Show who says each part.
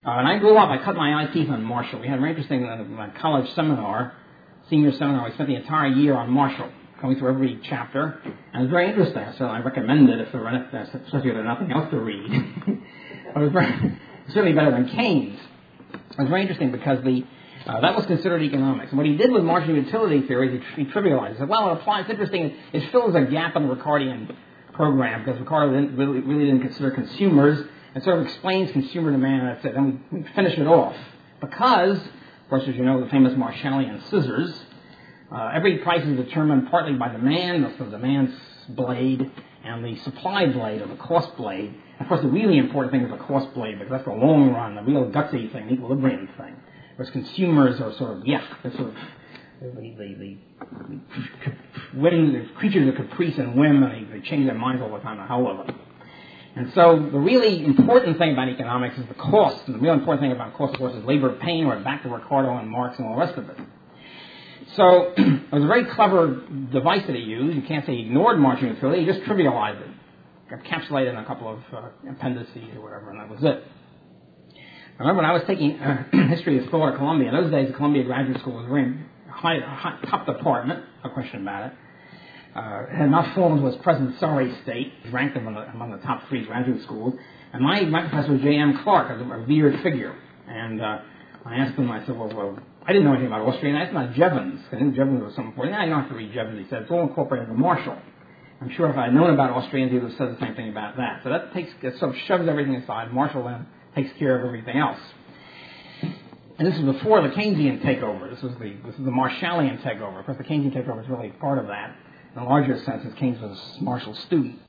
Speaker 1: And I grew up, I cut my eye teeth on Marshall. We had a very interesting college seminar, senior seminar. We spent the entire year on Marshall, going through every chapter. And it was very interesting, so I recommend it especially if there's nothing else to read. But it was certainly better than Keynes. It was very interesting because that was considered economics. And what he did with Marshall utility theory is he trivialized it. Well, it applies. It's interesting. It fills a gap in the Ricardian program because Ricardo really didn't consider consumers. It sort of explains consumer demand, and that's it. And we finish it off. Because, of course, as you know, the famous Marshallian scissors, every price is determined partly by demand, that's the demand blade, and the supply blade, or the cost blade. Of course, the really important thing is the cost blade, because that's the long run, the real gutsy thing, the equilibrium thing. Whereas consumers are sort of, they're sort of the creatures of caprice and whim, and they change their minds all the time, the hell of it. And so the really important thing about economics is the cost. And the real important thing about cost, of course, is labor of pain. We're back to Ricardo and Marx and all the rest of it. So it was a very clever device that he used. You can't say he ignored Marshall utility. He just trivialized it, encapsulated in a couple of appendices or whatever, and that was it. I remember when I was taking history of thought at Columbia. In those days, the Columbia Graduate School was very high, top department, no question about it. It had not fallen to its present sorry state. It ranked among the top 3 graduate schools. And my professor was J.M. Clark, a revered figure. And I asked him, I said, well, I didn't know anything about Austria. And I asked him about Jevons. I knew Jevons was something important. Yeah, you don't have to read Jevons. He said, it's all incorporated into Marshall. I'm sure if I had known about Austrians, he would have said the same thing about that. So that sort of shoves everything aside. Marshall then takes care of everything else. And this is before the Keynesian takeover. This is the Marshallian takeover. Of course, the Keynesian takeover is really part of that. In a larger sense, as Keynes was Marshall's student.